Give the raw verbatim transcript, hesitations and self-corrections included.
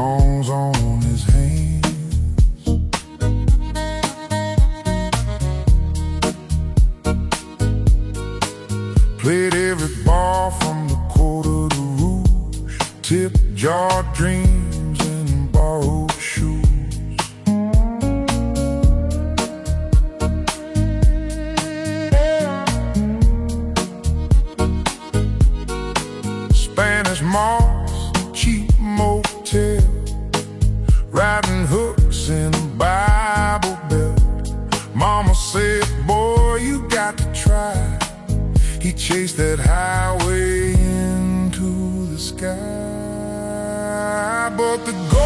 songs on his hands. Played every bar from the Quarter to Rouge, tip-jar dreams and borrowed shoes. Spanish Moss, cheap motel, riding hooks in a Bible Belt. Mama said, boy, you got to try. He chased that highway into the sky, but the